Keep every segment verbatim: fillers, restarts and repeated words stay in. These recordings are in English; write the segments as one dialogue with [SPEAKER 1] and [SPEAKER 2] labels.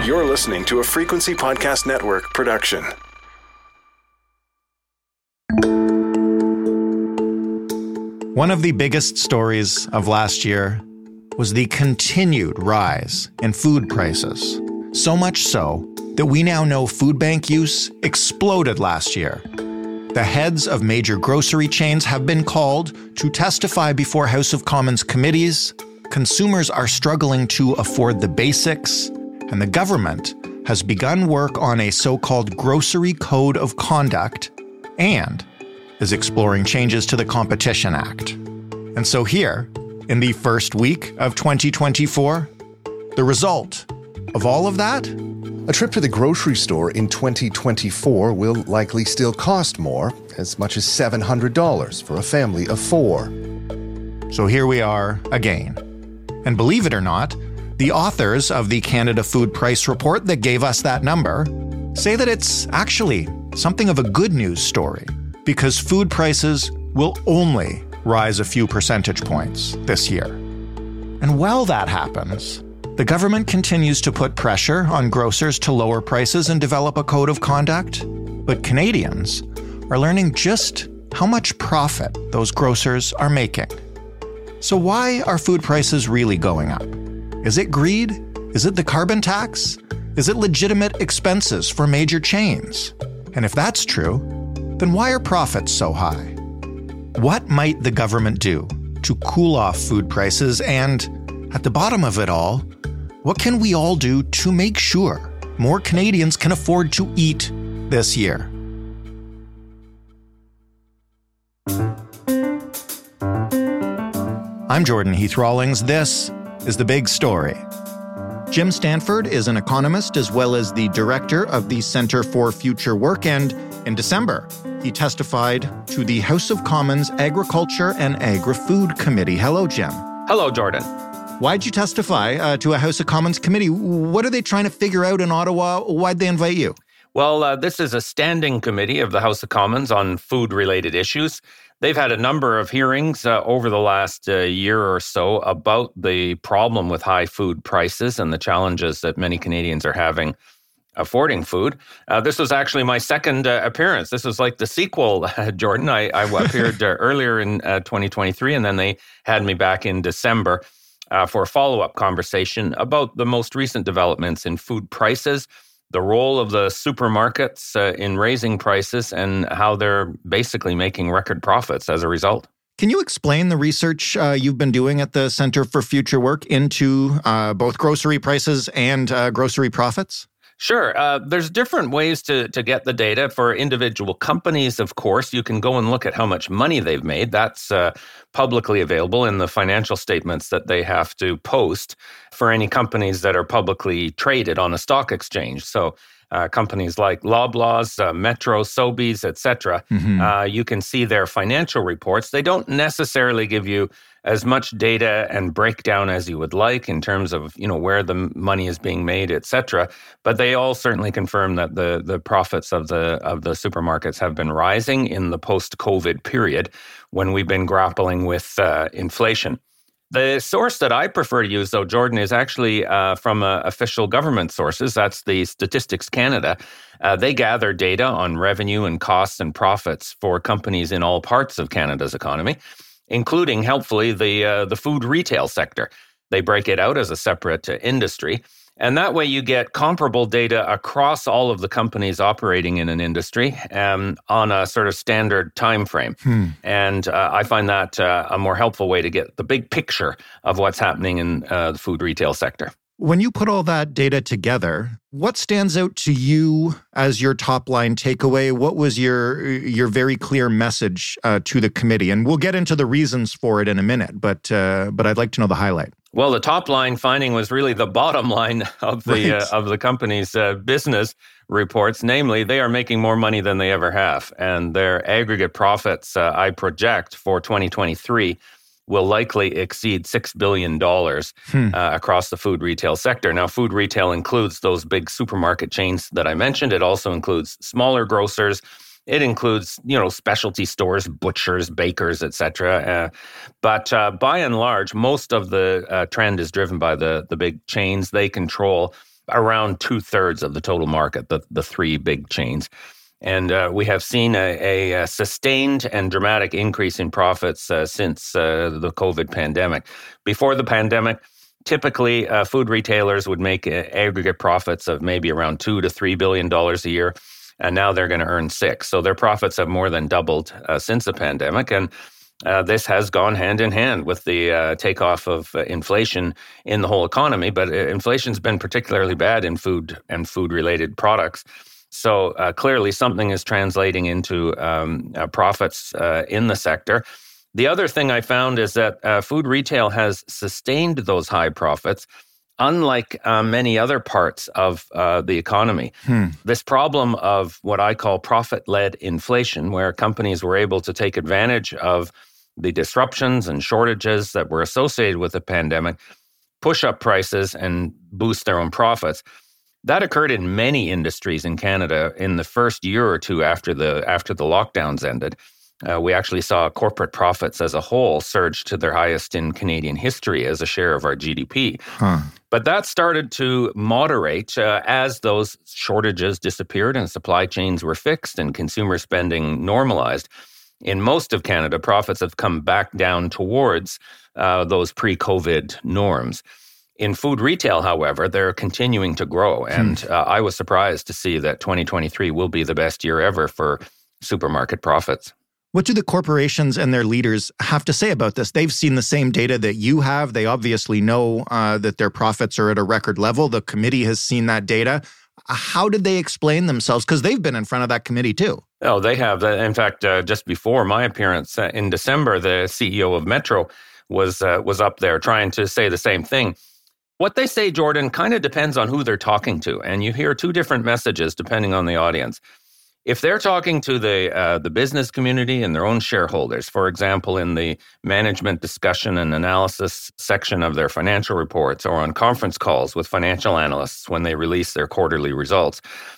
[SPEAKER 1] You're listening to a Frequency Podcast Network production.
[SPEAKER 2] One of the biggest stories of last year was the continued rise in food prices. So much so that we now know food bank use exploded last year. The heads of major grocery chains have been called to testify before House of Commons committees. Consumers are struggling to afford the basics, and the government has begun work on a so-called Grocery Code of Conduct and is exploring changes to the Competition Act. And so here, in the first week of twenty twenty-four, the result of all of that?
[SPEAKER 3] A trip to the grocery store in twenty twenty-four will likely still cost more, as much as seven hundred dollars for a family of four.
[SPEAKER 2] So here we are again. And believe it or not, the authors of the Canada Food Price Report that gave us that number say that it's actually something of a good news story, because food prices will only rise a few percentage points this year. And while that happens, the government continues to put pressure on grocers to lower prices and develop a code of conduct, but Canadians are learning just how much profit those grocers are making. So why are food prices really going up? Is it greed? Is it the carbon tax? Is it legitimate expenses for major chains? And if that's true, then why are profits so high? What might the government do to cool off food prices? And at the bottom of it all, what can we all do to make sure more Canadians can afford to eat this year? I'm Jordan Heath Rawlings. This is The Big Story. Jim Stanford is an economist as well as the director of the Centre for Future Work, and in December, he testified to the House of Commons Agriculture and Agri-Food Committee. Hello, Jim.
[SPEAKER 4] Hello, Jordan.
[SPEAKER 2] Why'd you testify uh, to a House of Commons committee? What are they trying to figure out in Ottawa? Why'd they invite you?
[SPEAKER 4] Well, uh, this is a standing committee of the House of Commons on food-related issues. They've had a number of hearings uh, over the last uh, year or so about the problem with high food prices and the challenges that many Canadians are having affording food. Uh, this was actually my second uh, appearance. This was like the sequel, uh, Jordan. I, I appeared uh, earlier in uh, twenty twenty-three, and then they had me back in December uh, for a follow-up conversation about the most recent developments in food prices, the role of the supermarkets uh, in raising prices, and how they're basically making record profits as a result.
[SPEAKER 2] Can you explain the research uh, you've been doing at the Centre for Future Work into uh, both grocery prices and uh, grocery profits?
[SPEAKER 4] Sure. Uh, there's different ways to, to get the data. For individual companies, of course, you can go and look at how much money they've made. That's uh, publicly available in the financial statements that they have to post for any companies that are publicly traded on a stock exchange. So uh, companies like Loblaws, uh, Metro, Sobeys, et cetera, mm-hmm. uh, you can see their financial reports. They don't necessarily give you as much data and breakdown as you would like in terms of, you know, where the money is being made, et cetera. But they all certainly confirm that the the profits of the of the supermarkets have been rising in the post-COVID period when we've been grappling with uh, inflation. The source that I prefer to use, though, Jordan, is actually uh, from uh, official government sources. That's the Statistics Canada. Uh, they gather data on revenue and costs and profits for companies in all parts of Canada's economy, including, helpfully, the uh, the food retail sector. They break it out as a separate uh, industry. And that way you get comparable data across all of the companies operating in an industry um, on a sort of standard time frame. Hmm. And uh, I find that uh, a more helpful way to get the big picture of what's happening in uh, the food retail sector.
[SPEAKER 2] When you put all that data together, what stands out to you as your top line takeaway? What was your your very clear message uh, to the committee? And we'll get into the reasons for it in a minute, but uh, but I'd like to know the highlight.
[SPEAKER 4] Well, the top line finding was really the bottom line of the right. uh, of the company's uh, business reports. Namely, they are making more money than they ever have, and their aggregate profits, uh, I project for twenty twenty-three, will likely exceed six billion dollars hmm. uh, across the food retail sector. Now, food retail includes those big supermarket chains that I mentioned. It also includes smaller grocers. It includes, you know, specialty stores, butchers, bakers, et cetera. Uh, but uh, by and large, most of the uh, trend is driven by the the big chains. They control around two-thirds of the total market, the, the three big chains. And uh, we have seen a, a, a sustained and dramatic increase in profits uh, since uh, the COVID pandemic. Before the pandemic, typically uh, food retailers would make uh, aggregate profits of maybe around two to three billion dollars a year, and now they're going to earn six. So their profits have more than doubled uh, since the pandemic, and uh, this has gone hand in hand with the uh, takeoff of uh, inflation in the whole economy. But uh, inflation's been particularly bad in food and food-related products. So uh, clearly something is translating into um, uh, profits uh, in the sector. The other thing I found is that uh, food retail has sustained those high profits, unlike uh, many other parts of uh, the economy. Hmm. This problem of what I call profit-led inflation, where companies were able to take advantage of the disruptions and shortages that were associated with the pandemic, push up prices and boost their own profits. That occurred in many industries in Canada in the first year or two after the after the lockdowns ended. Uh, we actually saw corporate profits as a whole surge to their highest in Canadian history as a share of our G D P. Huh. But that started to moderate uh, as those shortages disappeared and supply chains were fixed and consumer spending normalized. In most of Canada, profits have come back down towards uh, those pre-COVID norms. In food retail, however, they're continuing to grow. And hmm. uh, I was surprised to see that twenty twenty-three will be the best year ever for supermarket profits.
[SPEAKER 2] What do the corporations and their leaders have to say about this? They've seen the same data that you have. They obviously know uh, that their profits are at a record level. The committee has seen that data. How did they explain themselves? Because they've been in front of that committee too.
[SPEAKER 4] Oh, they have. In fact, uh, just before my appearance uh, in December, the C E O of Metro was uh, was up there trying to say the same thing. What they say, Jordan, kind of depends on who they're talking to. And you hear two different messages depending on the audience. If they're talking to the uh, the business community and their own shareholders, for example, in the management discussion and analysis section of their financial reports or on conference calls with financial analysts when they release their quarterly results,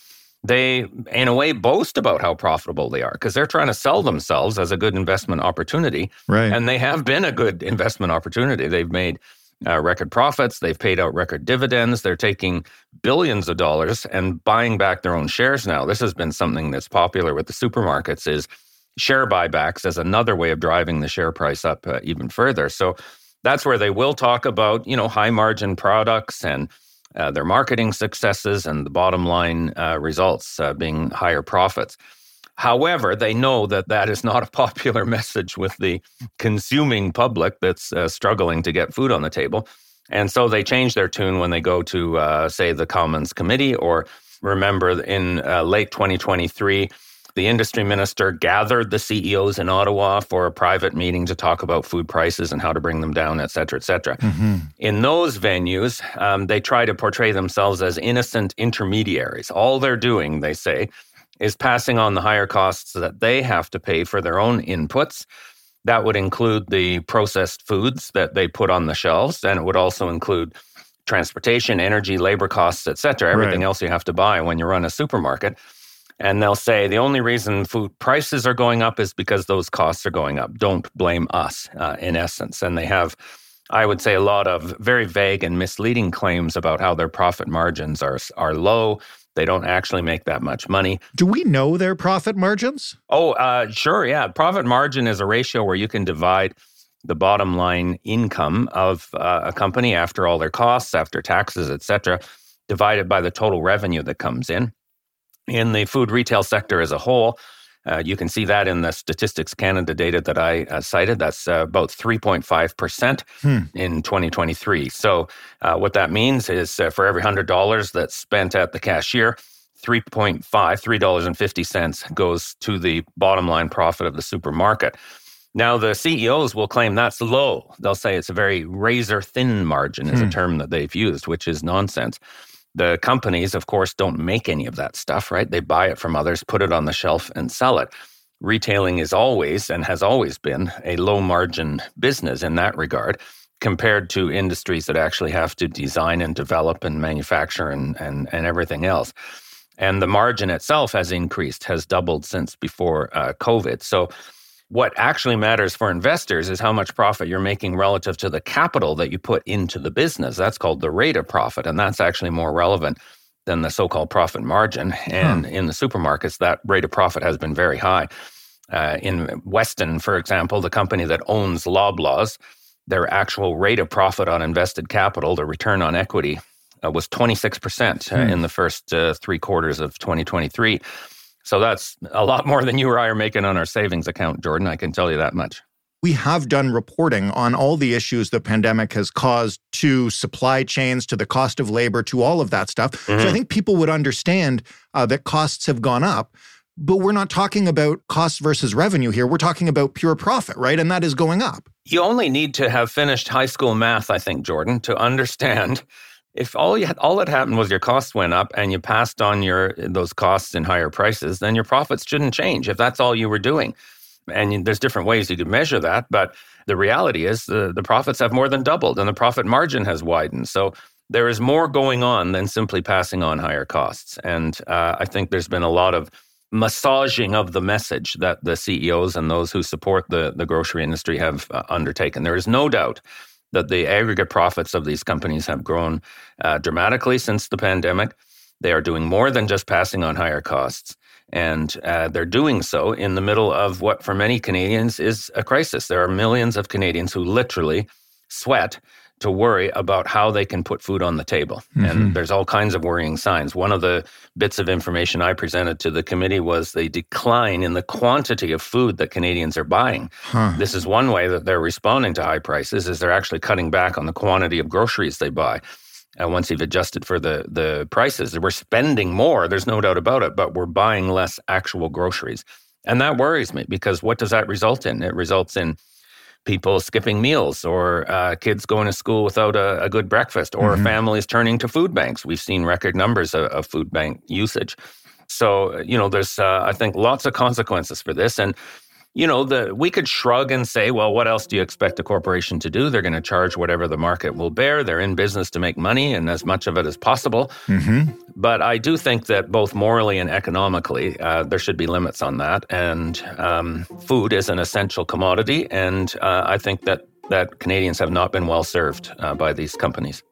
[SPEAKER 4] they, in a way, boast about how profitable they are because they're trying to sell themselves as a good investment opportunity.
[SPEAKER 2] Right.
[SPEAKER 4] And they have been a good investment opportunity. They've made Uh, record profits. They've paid out record dividends. They're taking billions of dollars and buying back their own shares now. This has been something that's popular with the supermarkets is share buybacks as another way of driving the share price up uh, even further. So that's where they will talk about, you know, high margin products and uh, their marketing successes and the bottom line uh, results uh, being higher profits. However, they know that that is not a popular message with the consuming public that's uh, struggling to get food on the table. And so they change their tune when they go to, uh, say, the Commons Committee, or remember in uh, late twenty twenty-three, the industry minister gathered the C E Os in Ottawa for a private meeting to talk about food prices and how to bring them down, et cetera, et cetera. Mm-hmm. In those venues, um, they try to portray themselves as innocent intermediaries. All they're doing, they say, is passing on the higher costs that they have to pay for their own inputs. That would include the processed foods that they put on the shelves, and it would also include transportation, energy, labor costs, et cetera, everything right. else you have to buy when you run a supermarket. And they'll say the only reason food prices are going up is because those costs are going up. Don't blame us, uh, in essence. And they have, I would say, a lot of very vague and misleading claims about how their profit margins are are low. They don't actually make that much money.
[SPEAKER 2] Do we know their profit margins?
[SPEAKER 4] Oh, uh, sure, yeah. Profit margin is a ratio where you can divide the bottom line income of uh, a company after all their costs, after taxes, et cetera, divided by the total revenue that comes in. In the food retail sector as a whole, uh, you can see that in the Statistics Canada data that I uh, cited. That's uh, about three point five percent hmm. in twenty twenty-three. So uh, what that means is uh, for every one hundred dollars that's spent at the cashier, three point five, three dollars and fifty cents goes to the bottom line profit of the supermarket. Now, the C E Os will claim that's low. They'll say it's a very razor-thin margin is hmm. a term that they've used, which is nonsense. The companies, of course, don't make any of that stuff, right? They buy it from others, put it on the shelf, and sell it. Retailing is always, and has always been, a low-margin business in that regard, compared to industries that actually have to design and develop and manufacture and, and, and everything else. And the margin itself has increased, has doubled since before uh, COVID. So What actually matters for investors is how much profit you're making relative to the capital that you put into the business. That's called the rate of profit, and that's actually more relevant than the so-called profit margin. And huh. in the supermarkets, that rate of profit has been very high. Uh, in Weston, for example, the company that owns Loblaws, their actual rate of profit on invested capital, the return on equity, uh, was twenty-six percent uh, hmm. in the first uh, three quarters of twenty twenty-three. So that's a lot more than you or I are making on our savings account, Jordan. I can tell you that much.
[SPEAKER 2] We have done reporting on all the issues the pandemic has caused to supply chains, to the cost of labor, to all of that stuff. Mm-hmm. So I think people would understand uh, that costs have gone up. But we're not talking about costs versus revenue here. We're talking about pure profit, right? And that is going up.
[SPEAKER 4] You only need to have finished high school math, I think, Jordan, to understand if all you had, all that happened was your costs went up and you passed on your those costs in higher prices, then your profits shouldn't change if that's all you were doing. And you, there's different ways you could measure that, but the reality is the, the profits have more than doubled and the profit margin has widened. So there is more going on than simply passing on higher costs. And uh, I think there's been a lot of massaging of the message that the C E Os and those who support the, the grocery industry have uh, undertaken. There is no doubt that the aggregate profits of these companies have grown uh, dramatically since the pandemic. They are doing more than just passing on higher costs. And uh, they're doing so in the middle of what for many Canadians is a crisis. There are millions of Canadians who literally sweat to worry about how they can put food on the table. Mm-hmm. And there's all kinds of worrying signs. One of the bits of information I presented to the committee was the decline in the quantity of food that Canadians are buying. Huh. This is one way that they're responding to high prices, is they're actually cutting back on the quantity of groceries they buy. And once you've adjusted for the, the prices, we're spending more, there's no doubt about it, but we're buying less actual groceries. And that worries me, because what does that result in? It results in people skipping meals, or uh, kids going to school without a, a good breakfast, or mm-hmm. families turning to food banks. We've seen record numbers of, of food bank usage. So, you know, there's, uh, I think, lots of consequences for this. And, you know, the we could shrug and say, well, what else do you expect a corporation to do? They're going to charge whatever the market will bear. They're in business to make money, and as much of it as possible. Mm-hmm. But I do think that both morally and economically, uh, there should be limits on that. And um, food is an essential commodity. And uh, I think that, that Canadians have not been well served uh, by these companies.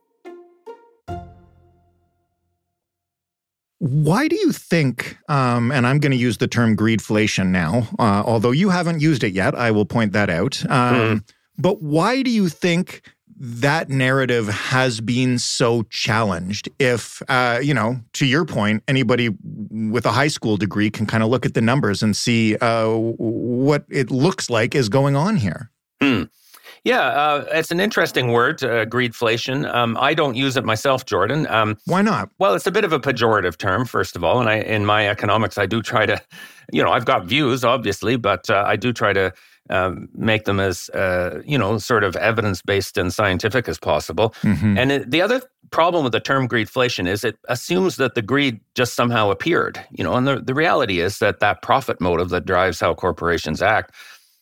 [SPEAKER 2] Why do you think, um, and I'm going to use the term greedflation now, uh, although you haven't used it yet, I will point that out. Um, mm. But why do you think that narrative has been so challenged? If, uh, you know, to your point, anybody with a high school degree can kind of look at the numbers and see uh, what it looks like is going on here.
[SPEAKER 4] Mm. Yeah, uh, it's an interesting word, uh, greedflation. Um, I don't use it myself, Jordan. Um,
[SPEAKER 2] Why not?
[SPEAKER 4] Well, it's a bit of a pejorative term, first of all. And I, in my economics, I do try to, you know, I've got views, obviously, but uh, I do try to um, make them as, uh, you know, sort of evidence-based and scientific as possible. Mm-hmm. And it, the other problem with the term greedflation is it assumes that the greed just somehow appeared, you know, and the, the reality is that that profit motive that drives how corporations act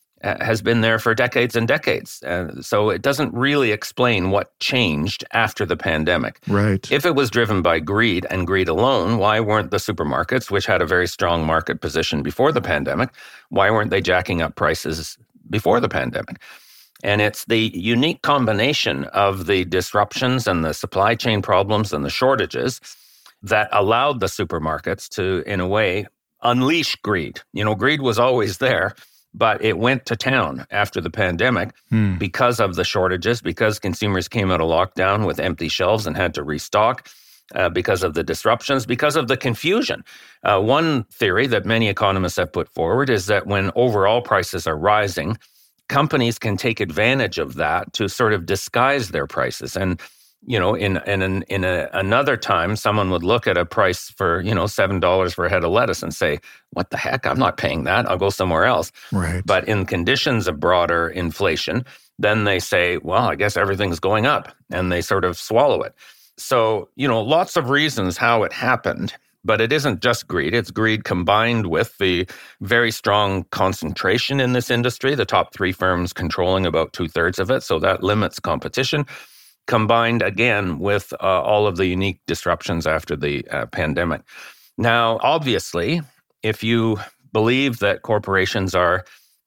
[SPEAKER 4] has been there for decades and decades. Uh, so it doesn't really explain what changed after the pandemic.
[SPEAKER 2] Right.
[SPEAKER 4] If it was driven by greed and greed alone, why weren't the supermarkets, which had a very strong market position before the pandemic, why weren't they jacking up prices before the pandemic? And it's the unique combination of the disruptions and the supply chain problems and the shortages that allowed the supermarkets to, in a way, unleash greed. You know, greed was always there, but it went to town after the pandemic hmm. because of the shortages, because consumers came out of lockdown with empty shelves and had to restock, uh, because of the disruptions, because of the confusion. Uh, one theory that many economists have put forward is that when overall prices are rising, companies can take advantage of that to sort of disguise their prices. And you know, in in an, in a, another time, someone would look at a price for, you know, seven dollars for a head of lettuce and say, what the heck? I'm not paying that. I'll go somewhere else.
[SPEAKER 2] Right.
[SPEAKER 4] But in conditions of broader inflation, then they say, well, I guess everything's going up, and they sort of swallow it. So, you know, lots of reasons how it happened, but it isn't just greed. It's greed combined with the very strong concentration in this industry, the top three firms controlling about two thirds of it. So that limits competition, combined again with uh, all of the unique disruptions after the uh, pandemic. Now, obviously, if you believe that corporations are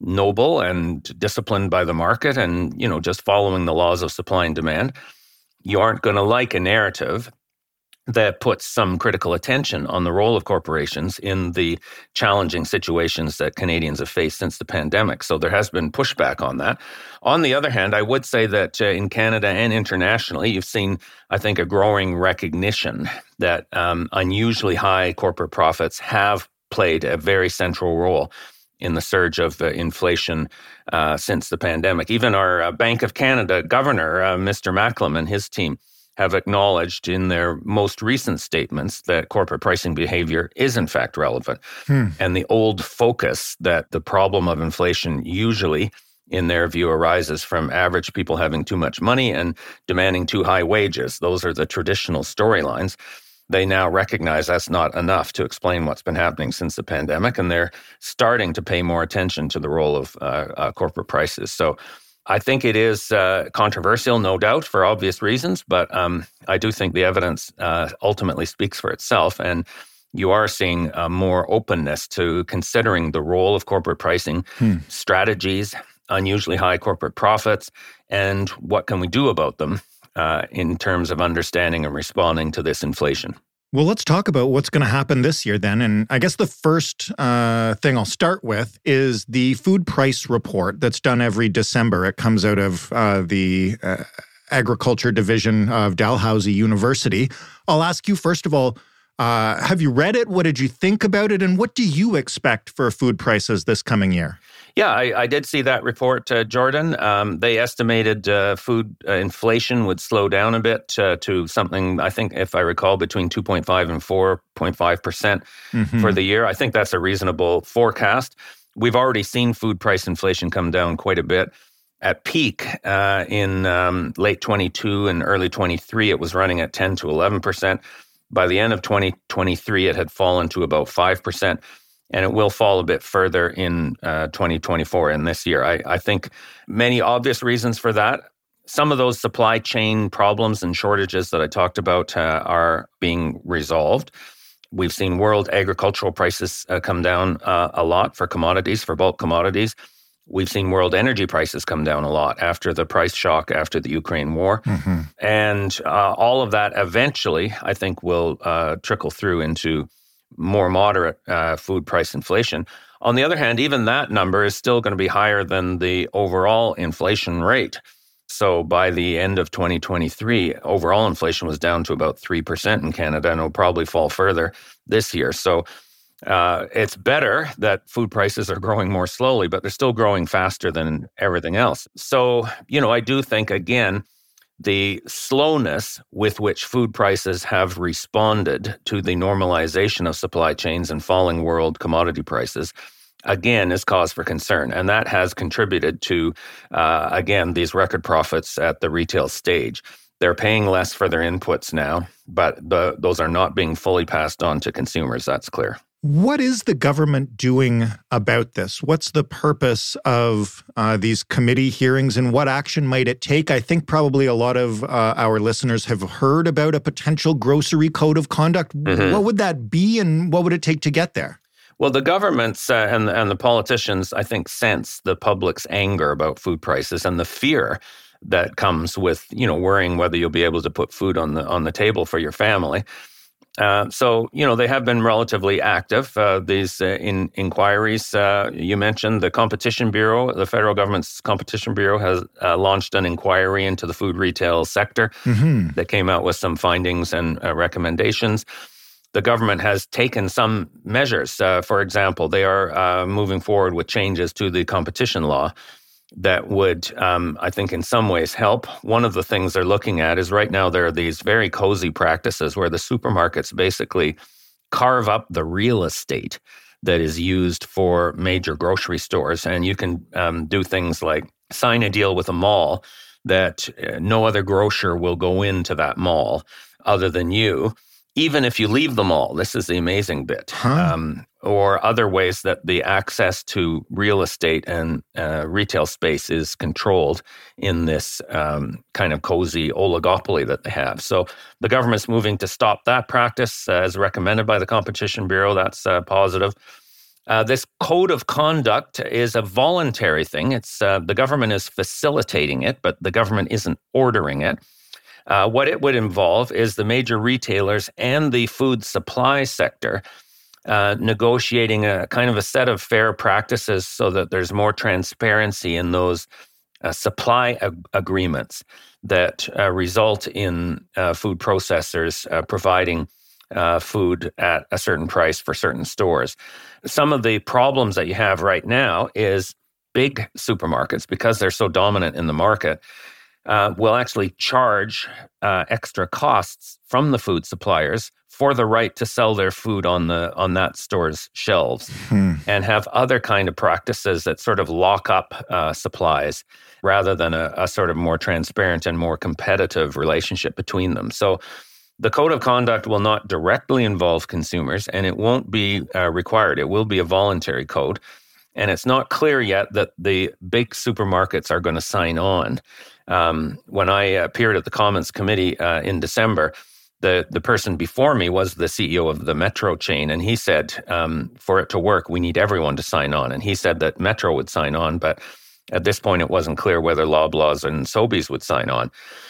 [SPEAKER 4] noble and disciplined by the market and, you know, just following the laws of supply and demand, you aren't going to like a narrative that puts some critical attention on the role of corporations in the challenging situations that Canadians have faced since the pandemic. So there has been pushback on that. On the other hand, I would say that uh, in Canada and internationally, you've seen, I think, a growing recognition that um, unusually high corporate profits have played a very central role in the surge of uh, inflation uh, since the pandemic. Even our uh, Bank of Canada governor, uh, Mister Macklem, and his team have acknowledged in their most recent statements that corporate pricing behavior is in fact relevant. Hmm. And the old focus that the problem of inflation usually, in their view, arises from average people having too much money and demanding too high wages. Those are the traditional storylines. They now recognize that's not enough to explain what's been happening since the pandemic, and they're starting to pay more attention to the role of uh, uh, corporate prices. So I think it is uh, controversial, no doubt, for obvious reasons, but um, I do think the evidence uh, ultimately speaks for itself, and you are seeing uh, more openness to considering the role of corporate pricing, hmm. strategies, unusually high corporate profits, and what can we do about them uh, in terms of understanding and responding to this inflation.
[SPEAKER 2] Well, let's talk about what's going to happen this year then. And I guess the first uh, thing I'll start with is the food price report that's done every December. It comes out of uh, the uh, Agriculture Division of Dalhousie University. I'll ask you, first of all, uh, have you read it? What did you think about it? And what do you expect for food prices this coming year?
[SPEAKER 4] Yeah, I, I did see that report, uh, Jordan. Um, they estimated uh, food uh, inflation would slow down a bit uh, to something, I think, if I recall, between two point five and four point five percent mm-hmm. for the year. I think that's a reasonable forecast. We've already seen food price inflation come down quite a bit. At peak uh, in um, late twenty-two and early twenty-three, it was running at ten to eleven percent. By the end of twenty twenty-three, it had fallen to about five percent. And it will fall a bit further in uh, twenty twenty-four and this year. I, I think many obvious reasons for that. Some of those supply chain problems and shortages that I talked about uh, are being resolved. We've seen world agricultural prices uh, come down uh, a lot for commodities, for bulk commodities. We've seen world energy prices come down a lot after the price shock after the Ukraine war. Mm-hmm. And uh, all of that eventually, I think, will uh, trickle through into more moderate uh, food price inflation. On the other hand, even that number is still going to be higher than the overall inflation rate. So by the end of twenty twenty-three, overall inflation was down to about three percent in Canada, and it'll probably fall further this year. So uh, it's better that food prices are growing more slowly, but they're still growing faster than everything else. So, you know, I do think, again, the slowness with which food prices have responded to the normalization of supply chains and falling world commodity prices, again, is cause for concern. And that has contributed to, uh, again, these record profits at the retail stage. They're paying less for their inputs now, but the, those are not being fully passed on to consumers. That's clear.
[SPEAKER 2] What is the government doing about this? What's the purpose of uh, these committee hearings, and what action might it take? I think probably a lot of uh, our listeners have heard about a potential grocery code of conduct. Mm-hmm. What would that be, and what would it take to get there?
[SPEAKER 4] Well, the governments uh, and, and the politicians, I think, sense the public's anger about food prices and the fear that comes with, you know, worrying whether you'll be able to put food on the on the table for your family. Uh, so, you know, they have been relatively active. Uh, these uh, in inquiries, uh, you mentioned the Competition Bureau, the federal government's Competition Bureau has uh, launched an inquiry into the food retail sector mm-hmm. that came out with some findings and uh, recommendations. The government has taken some measures. Uh, for example, they are uh, moving forward with changes to the competition law that would, um, I think, in some ways help. One of the things they're looking at is right now there are these very cozy practices where the supermarkets basically carve up the real estate that is used for major grocery stores. And you can um, do things like sign a deal with a mall that uh, no other grocer will go into that mall other than you, even if you leave the mall. This is the amazing bit. Huh. Um, or other ways that the access to real estate and uh, retail space is controlled in this um, kind of cozy oligopoly that they have. So the government's moving to stop that practice uh, as recommended by the Competition Bureau. That's uh, positive. Uh, this code of conduct is a voluntary thing. It's uh, the government is facilitating it, but the government isn't ordering it. Uh, what it would involve is the major retailers and the food supply sector uh, negotiating a kind of a set of fair practices so that there's more transparency in those uh, supply ag- agreements that uh, result in uh, food processors uh, providing uh, food at a certain price for certain stores. Some of the problems that you have right now is big supermarkets, because they're so dominant in the market, uh, will actually charge uh, extra costs from the food suppliers for the right to sell their food on the on that store's shelves, hmm. and have other kind of practices that sort of lock up uh, supplies rather than a, a sort of more transparent and more competitive relationship between them. So the code of conduct will not directly involve consumers, and it won't be uh, required. It will be a voluntary code. And it's not clear yet that the big supermarkets are going to sign on. Um, when I appeared at the Commons Committee uh, in December, the, the person before me was the C E O of the Metro chain, and he said, um, for it to work, we need everyone to sign on. And he said that Metro would sign on, but at this point, it wasn't clear whether Loblaws and Sobeys would sign on.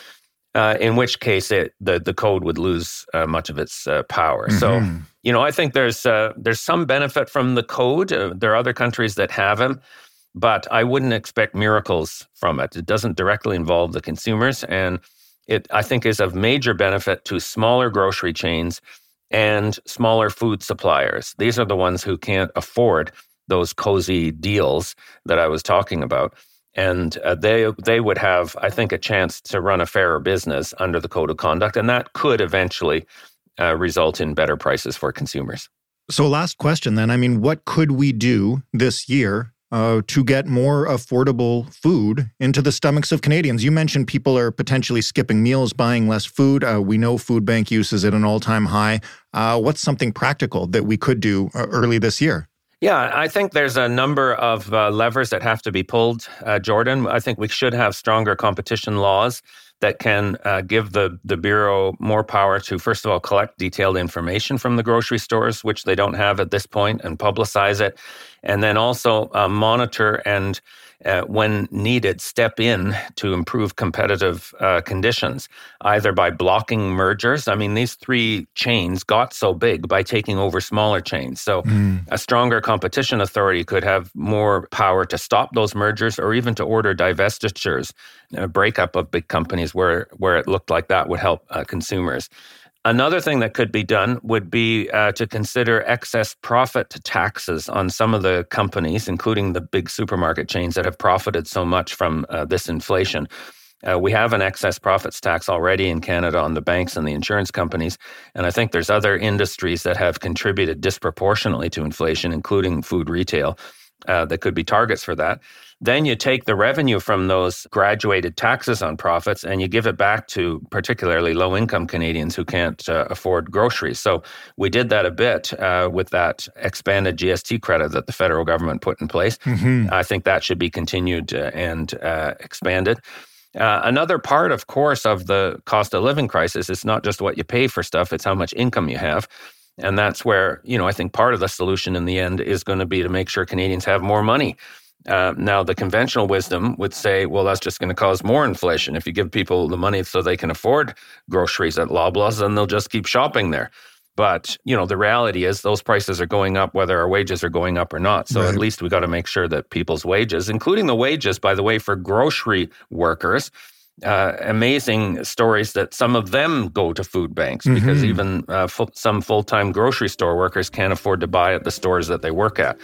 [SPEAKER 4] Uh, in which case, it, the the code would lose uh, much of its uh, power. Mm-hmm. So, you know, I think there's uh, there's some benefit from the code. Uh, there are other countries that have them, but I wouldn't expect miracles from it. It doesn't directly involve the consumers, and it, I think, is of major benefit to smaller grocery chains and smaller food suppliers. These are the ones who can't afford those cozy deals that I was talking about. And uh, they they would have, I think, a chance to run a fairer business under the code of conduct, and that could eventually uh, result in better prices for consumers.
[SPEAKER 2] So last question then. I mean, what could we do this year uh, to get more affordable food into the stomachs of Canadians? You mentioned people are potentially skipping meals, buying less food. Uh, we know food bank use is at an all-time high. Uh, what's something practical that we could do uh, early this year?
[SPEAKER 4] Yeah, I think there's a number of uh, levers that have to be pulled, uh, Jordan. I think we should have stronger competition laws that can uh, give the, the Bureau more power to, first of all, collect detailed information from the grocery stores, which they don't have at this point, and publicize it. And then also uh, monitor and, uh, when needed, step in to improve competitive uh, conditions, either by blocking mergers. I mean, these three chains got so big by taking over smaller chains. So mm. a stronger competition authority could have more power to stop those mergers, or even to order divestitures, a breakup of big companies where, where it looked like that would help uh, consumers. Another thing that could be done would be uh, to consider excess profit taxes on some of the companies, including the big supermarket chains that have profited so much from uh, this inflation. Uh, we have an excess profits tax already in Canada on the banks and the insurance companies, and I think there's other industries that have contributed disproportionately to inflation, including food retail, uh, that could be targets for that. Then you take the revenue from those graduated taxes on profits and you give it back to particularly low-income Canadians who can't uh, afford groceries. So we did that a bit uh, with that expanded G S T credit that the federal government put in place. Mm-hmm. I think that should be continued uh, and uh, expanded. Uh, another part, of course, of the cost of living crisis is not just what you pay for stuff, it's how much income you have. And that's where, you know, I think part of the solution in the end is going to be to make sure Canadians have more money. Uh, now, the conventional wisdom would say, well, that's just going to cause more inflation. If you give people the money so they can afford groceries at Loblaws, then they'll just keep shopping there. But, you know, the reality is those prices are going up whether our wages are going up or not. So right. At least we got to make sure that people's wages, including the wages, by the way, for grocery workers, uh, amazing stories that some of them go to food banks mm-hmm. because even uh, fu- some full-time grocery store workers can't afford to buy at the stores that they work at.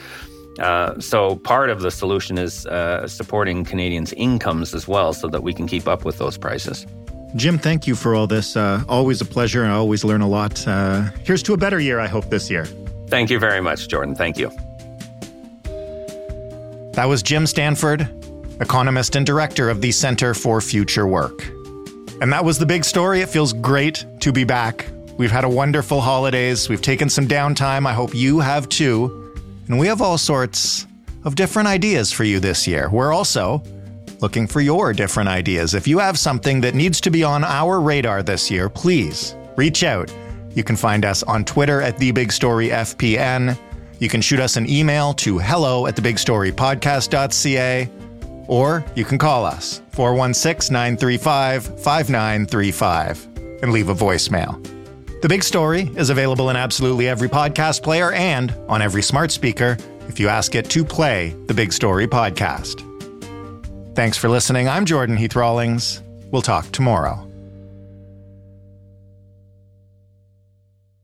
[SPEAKER 4] Uh, so part of the solution is uh, supporting Canadians' incomes as well so that we can keep up with those prices.
[SPEAKER 2] Jim, thank you for all this. Uh, always a pleasure, and I always learn a lot. Uh, here's to a better year, I hope, this year.
[SPEAKER 4] Thank you very much, Jordan. Thank you.
[SPEAKER 2] That was Jim Stanford, economist and director of the Centre for Future Work. And that was the big story. It feels great to be back. We've had a wonderful holidays. We've taken some downtime. I hope you have too. And we have all sorts of different ideas for you this year. We're also looking for your different ideas. If you have something that needs to be on our radar this year, please reach out. You can find us on Twitter at The Big Story F P N. you can shoot us an email to hello at the big story podcast dot c a, or you can call us, four one six, nine three five, five nine three five, and leave a voicemail. The Big Story is available in absolutely every podcast player and on every smart speaker if you ask it to play the Big Story podcast. Thanks for listening. I'm Jordan Heath Rawlings. We'll talk tomorrow.